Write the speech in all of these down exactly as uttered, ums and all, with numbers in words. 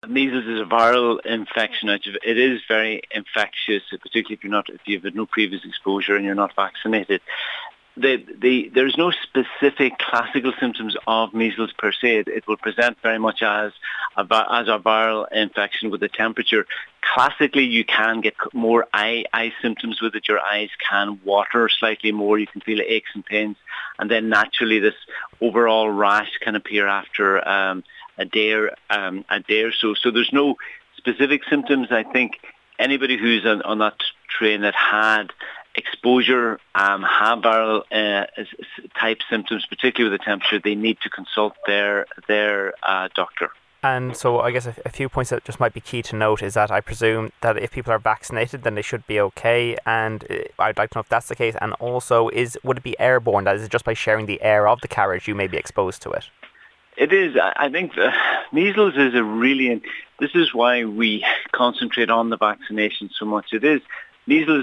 Measles is a viral infection. It is very infectious, particularly if you're not, if you've had no previous exposure and you're not vaccinated. The, the, there's no specific classical symptoms of measles per se. It, it will present very much as a, as a viral infection with a temperature. Classically, you can get more eye, eye symptoms with it. Your eyes can water slightly more. You can feel aches and pains. And then naturally, this overall rash can appear after um, a day or um, a day or so. So there's no specific symptoms. I think anybody who's on, on that train that had exposure, um, have viral uh, type symptoms, particularly with the temperature, they need to consult their their uh, doctor. And so I guess a, a few points that just might be key to note is that I presume that if people are vaccinated, then they should be okay. And I'd like to know if that's the case. And also, is would it be airborne? That is it just by sharing the air of the carriage you may be exposed to it? It is. I think the measles is a really, this is why we concentrate on the vaccination so much. It is. Measles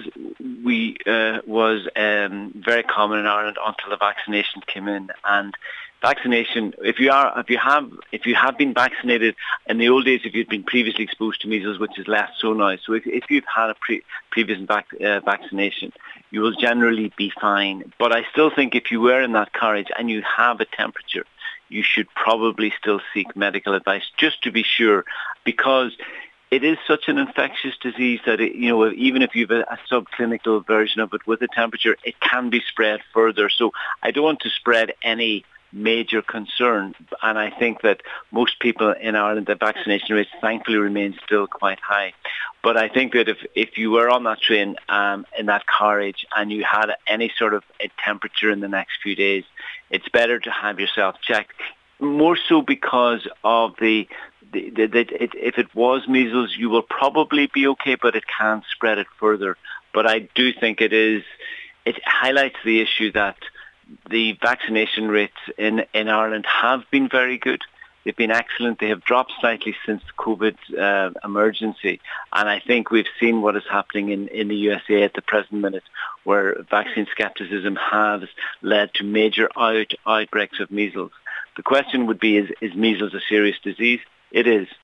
we uh, was um, very common in Ireland until the vaccination came in, and vaccination. If you are, if you have, if you have been vaccinated in the old days, if you'd been previously exposed to measles, which is less so now. So if, if you've had a pre, previous vac, uh, vaccination, you will generally be fine. But I still think if you were in that carriage and you have a temperature, you should probably still seek medical advice just to be sure, because it is such an infectious disease that, it, you know, even if you have a, a subclinical version of it with a temperature, it can be spread further. So I don't want to spread any major concern. And I think that most people in Ireland, the vaccination rates thankfully remain still quite high. But I think that if, if you were on that train, um, in that carriage, and you had any sort of a temperature in the next few days, it's better to have yourself checked. More so because of the that if it was measles, you will probably be okay, but it can spread it further. But I do think it is, it highlights the issue that the vaccination rates in, in Ireland have been very good. They've been excellent. They have dropped slightly since the COVID uh, emergency. And I think we've seen what is happening in, in the U S A at the present minute, where vaccine skepticism has led to major out, outbreaks of measles. The question would be, is, is measles a serious disease? It is.